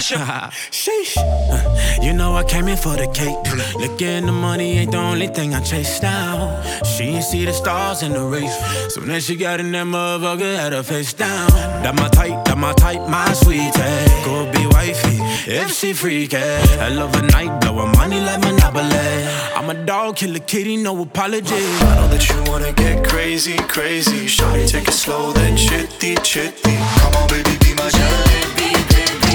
Sheesh. You know I came in for the cake. Looking the money ain't the only thing I chase now. She ain't see the stars in the race. So then she got in that motherfucker, had her face down. That my type, my sweetie. Go be wifey, if she freaky. I love a night, blowin' money like Monopoly. I'm a dog, kill a kitty, no apology. I know that you wanna get crazy, crazy. Shawty, take it slow, then chitty, chitty. Come on, baby, be my jalebi, baby.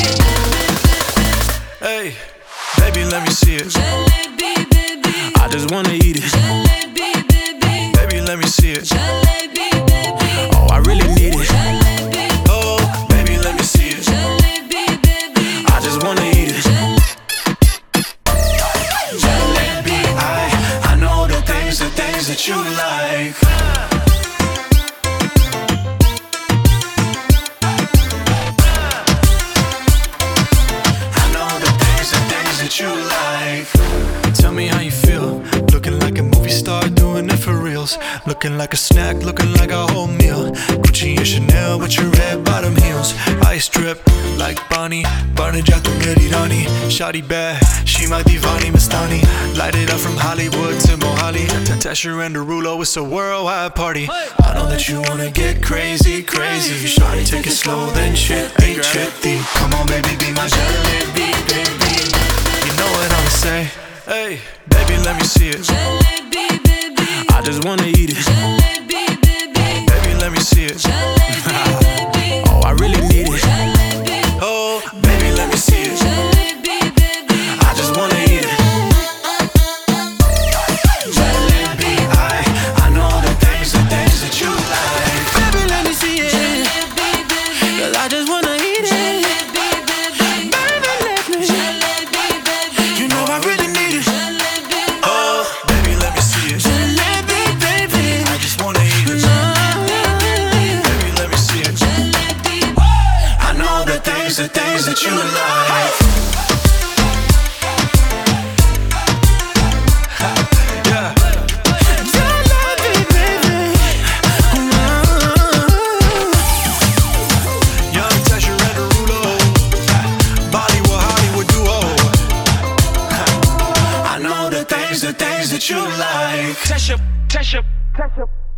Hey, baby, let me see it. Jalebi, baby. I just wanna eat it. Jalebi, baby. Baby, let me see it. Jalebi, baby. Oh, I really need it. Jalebi. Oh, baby, let me see it. Jalebi, baby. I just wanna eat it. Jalebi, I know the things that you like. That you like. Tell me how you feel. Looking like a movie star, doing it for reals. Looking like a snack, looking like a whole meal. Gucci and Chanel with your red bottom heels. Ice drip like Bonnie, burn it out to Merirani. Shawty bad, she my divani Mastani. Light it up from Hollywood to Mohali. Tesher and Derulo, it's a worldwide party. I know that you wanna get crazy, crazy. Shawty, take it slow, then chitty, chitty. Come on, baby, be my jalebi, baby. You know what I'ma say? Hey, baby, let me see it. Jalebi, baby. I just wanna eat it. Jalebi, baby. Baby, let me see it. Jalebi, baby. Oh, I really need it. Jalebi. Oh, baby, let me see it. Jalebi, baby. I just wanna eat it. Jalebi, I know the things that you like. Baby, let me see it. Jalebi, baby. 'Cause I just wanna eat it. Jalebi, baby. Baby, let me. Jalebi, baby. You know I really need it. Jalebi. Oh, baby, let me see it. Jalebi, baby. I just wanna eat it. Baby, let me see it. I know the things that you like. Yeah. Jalebi, baby. Young Tesher and Derulo, Bollywood, Hollywood duo. I know the things that you like. Tesher.